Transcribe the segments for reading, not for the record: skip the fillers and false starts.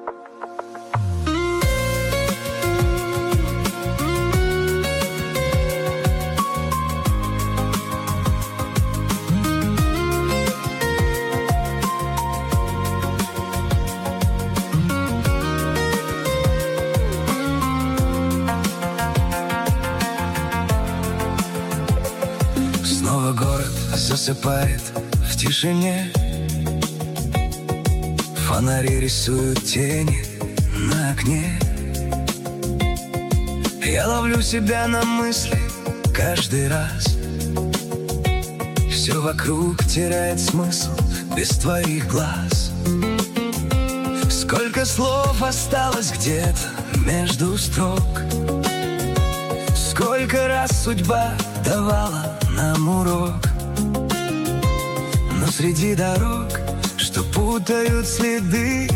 Снова город засыпает в тишине. Фонари рисуют тени на окне. Я ловлю себя на мысли каждый раз. Все вокруг теряет смысл без твоих глаз. Сколько слов осталось где-то между строк. Сколько раз судьба давала нам урок. Но среди дорог, что путают следы,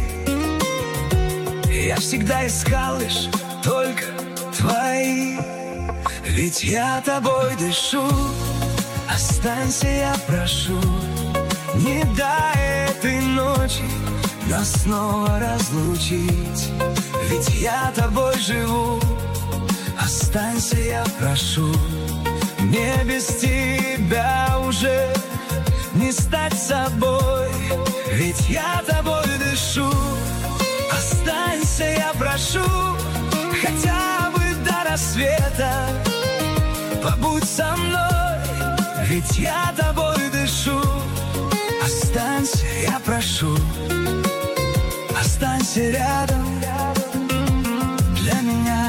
я всегда искал лишь только твои. Ведь я тобой дышу, останься, я прошу. Не дай этой ночи нас снова разлучить. Ведь я тобой живу, останься, я прошу. Мне без тебя уже не стать собой. Ведь я тобой дышу, останься, я прошу. Хотя бы до рассвета побудь со мной. Ведь я тобой дышу, останься, я прошу. Останься рядом для меня.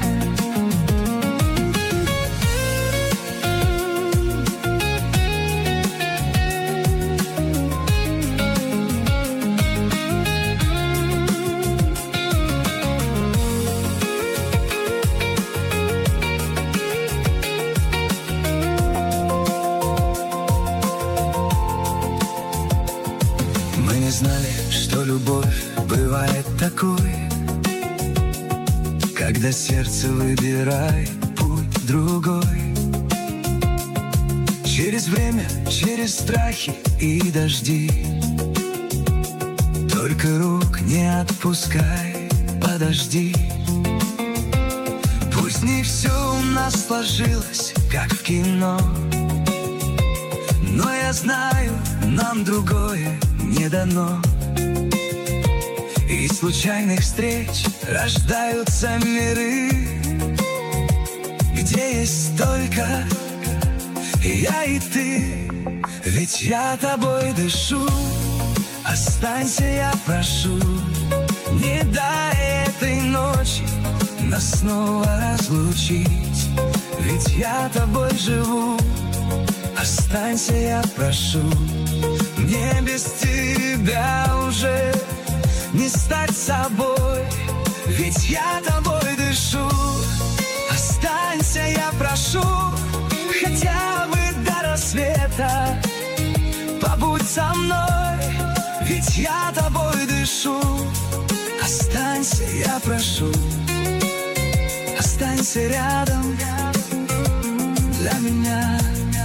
Мы не знали, что любовь бывает такой, когда сердце выбирает путь другой. Через время, через страхи и дожди, только рук не отпускай, подожди. Пусть не все у нас сложилось, как в кино, но я знаю, нам другое не дано. Из случайных встреч рождаются миры, где есть только я и ты. Ведь я тобой дышу, останься, я прошу. Не дай этой ночи нас снова разлучить. Ведь я тобой живу, останься, я прошу. Мне без тебя уже не стать собой. Ведь я тобой дышу, останься, я прошу. Хотя бы до рассвета побудь со мной. Ведь я тобой дышу, останься, я прошу. Останься рядом для меня.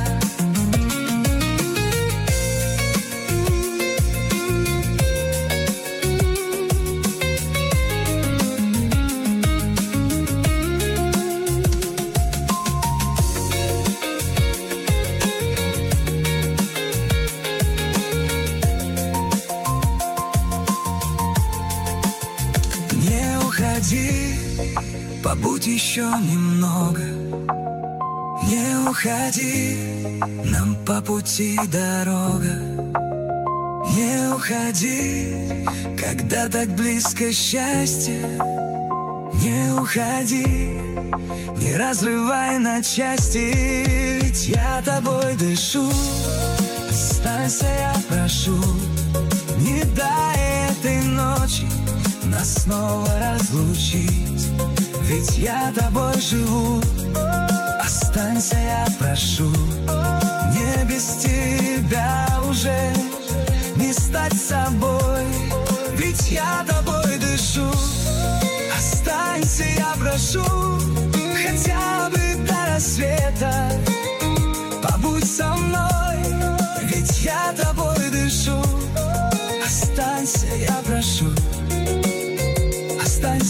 Побудь еще немного, не уходи, нам по пути дорога. Не уходи, когда так близко счастье. Не уходи, не разрывай на части. Ведь я тобой дышу, останься, я прошу. Не дай этой ночи нас снова разлучить. Ведь я тобой живу, останься, я прошу. Мне без тебя уже не стать собой. Ведь я тобой дышу, останься, я прошу. Хотя бы до рассвета побудь со мной. Ведь я тобой дышу, останься, я прошу.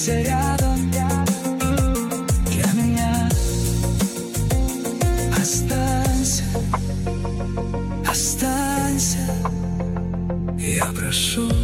Останься рядом для меня. Останься, останься, я прошу.